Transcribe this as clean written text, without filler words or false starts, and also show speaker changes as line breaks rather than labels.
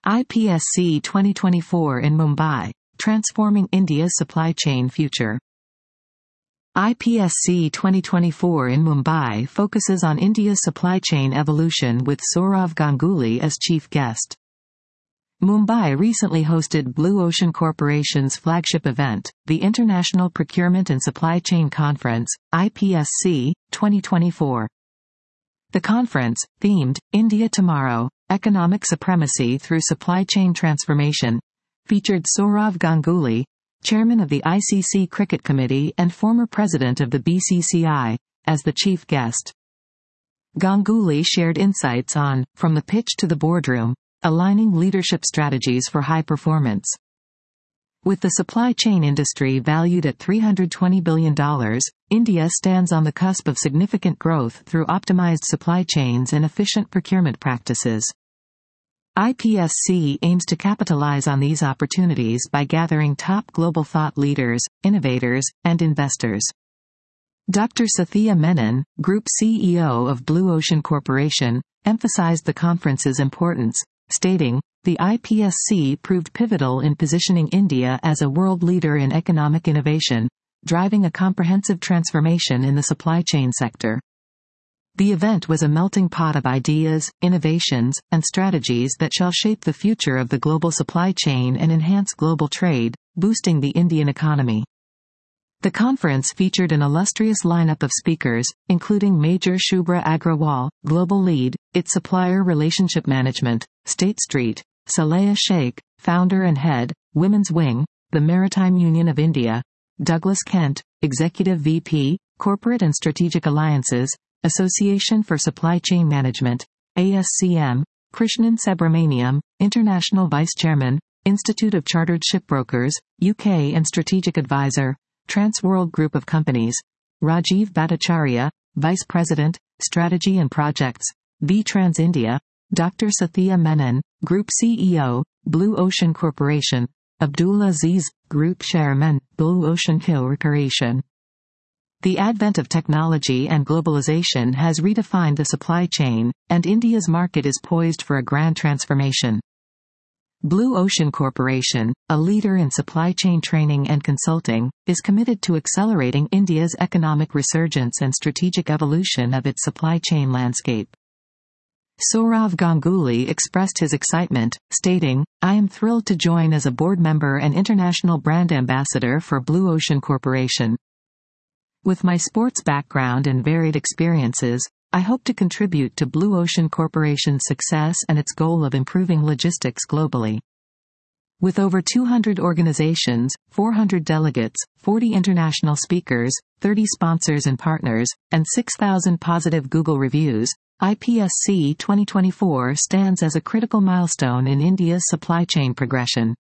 IPSC 2024 in Mumbai, Transforming India's Supply Chain Future. IPSC 2024 in Mumbai focuses on India's supply chain evolution with Sourav Ganguly as chief guest. Mumbai recently hosted Blue Ocean Corporation's flagship event, the International Procurement and Supply Chain Conference, IPSC, 2024. The conference, themed, India Tomorrow, Economic Supremacy Through Supply Chain Transformation, featured Sourav Ganguly, chairman of the ICC Cricket Committee and former president of the BCCI, as the chief guest. Ganguly shared insights on, from the pitch to the boardroom, aligning leadership strategies for high performance. With the supply chain industry valued at $320 billion, India stands on the cusp of significant growth through optimized supply chains and efficient procurement practices. IPSC aims to capitalize on these opportunities by gathering top global thought leaders, innovators, and investors. Dr. Sathya Menon, Group CEO of Blue Ocean Corporation, emphasized the conference's importance, stating, "The IPSC proved pivotal in positioning India as a world leader in economic innovation, driving a comprehensive transformation in the supply chain sector." The event was a melting pot of ideas, innovations, and strategies that shall shape the future of the global supply chain and enhance global trade, boosting the Indian economy. The conference featured an illustrious lineup of speakers, including Major Shubhra Agrawal, Global Lead, its Supplier Relationship Management, State Street, Saleha Sheikh, Founder and Head, Women's Wing, the Maritime Union of India, Douglas Kent, Executive VP, Corporate and Strategic Alliances, Association for Supply Chain Management, ASCM, Krishnan Subramaniam, International Vice Chairman, Institute of Chartered Shipbrokers, UK and Strategic Advisor, Transworld Group of Companies, Rajiv Bhattacharya, Vice President, Strategy and Projects, B-Trans India, Dr. Sathya Menon, Group CEO, Blue Ocean Corporation, Abdul Aziz, Group Chairman, Blue Ocean Corporation. The advent of technology and globalization has redefined the supply chain, and India's market is poised for a grand transformation. Blue Ocean Corporation, a leader in supply chain training and consulting, is committed to accelerating India's economic resurgence and strategic evolution of its supply chain landscape. Sourav Ganguly expressed his excitement, stating, "I am thrilled to join as a board member and international brand ambassador for Blue Ocean Corporation. With my sports background and varied experiences, I hope to contribute to Blue Ocean Corporation's success and its goal of improving logistics globally." With over 200 organizations, 400 delegates, 40 international speakers, 30 sponsors and partners, and 6,000 positive Google reviews, IPSC 2024 stands as a critical milestone in India's supply chain progression.